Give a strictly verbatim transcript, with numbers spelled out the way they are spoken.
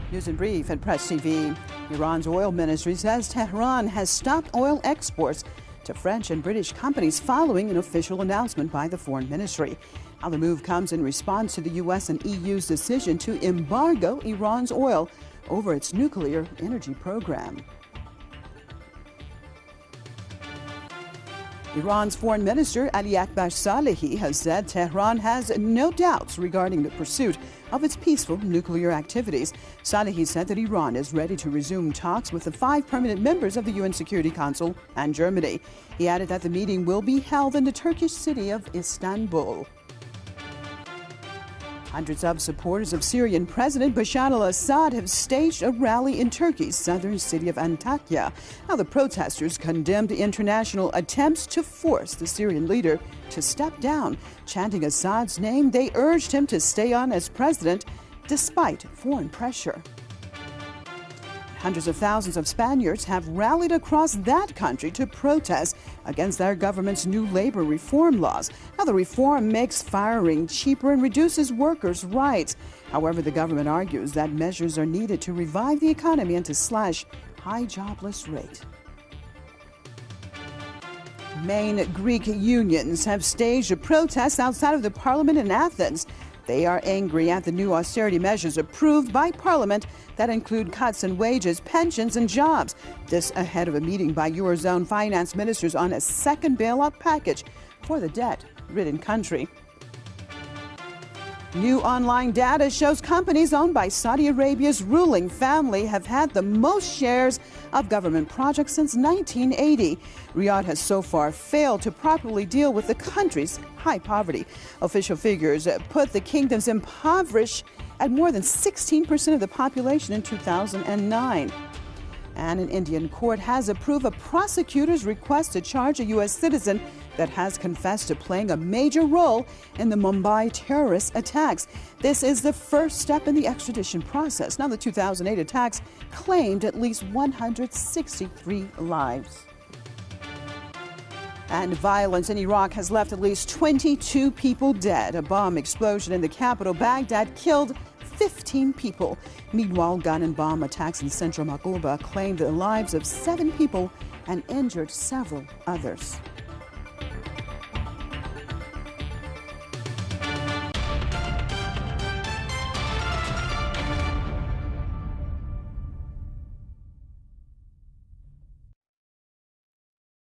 News and Brief at Press T V. Iran's oil ministry says Tehran has stopped oil exports to French and British companies following an official announcement by the foreign ministry. Now, the move comes in response to the U S and E U's decision to embargo Iran's oil over its nuclear energy program. Iran's foreign minister Ali Akbar Salehi has said Tehran has no doubts regarding the pursuit of its peaceful nuclear activities. Salehi said that Iran is ready to resume talks with the five permanent members of the U N Security Council and Germany. He added that the meeting will be held in the Turkish city of Istanbul. Hundreds of supporters of Syrian President Bashar al-Assad have staged a rally in Turkey's southern city of Antakya. Now, the protesters condemned international attempts to force the Syrian leader to step down. Chanting Assad's name, they urged him to stay on as president despite foreign pressure. Hundreds of thousands of Spaniards have rallied across that country to protest against their government's new labor reform laws. Now, the reform makes firing cheaper and reduces workers' rights. However, the government argues that measures are needed to revive the economy and to slash high jobless rate. Main Greek unions have staged a protest outside of the parliament in Athens. They are angry at the new austerity measures approved by Parliament that include cuts in wages, pensions, and jobs. This ahead of a meeting by Eurozone finance ministers on a second bailout package for the debt-ridden country. New online data shows companies owned by Saudi Arabia's ruling family have had the most shares of government projects since nineteen eighty. Riyadh has so far failed to properly deal with the country's high poverty. Official figures put the kingdom's impoverished at more than sixteen percent of the population in two thousand nine. And an Indian court has approved a prosecutor's request to charge a U S citizen that has confessed to playing a major role in the Mumbai terrorist attacks. This is the first step in the extradition process. Now, the two thousand eight attacks claimed at least one hundred sixty-three lives. And violence in Iraq has left at least twenty-two people dead. A bomb explosion in the capital, Baghdad, killed fifteen people. Meanwhile, gun and bomb attacks in central Maghouba claimed the lives of seven people and injured several others.